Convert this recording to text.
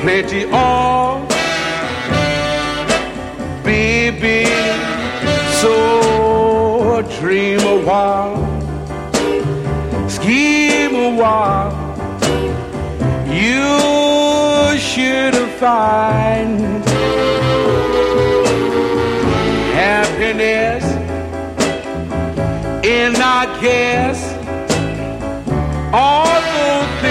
plenty of, baby. So dream a while, scheme a while. You should find happiness in, I guess, all those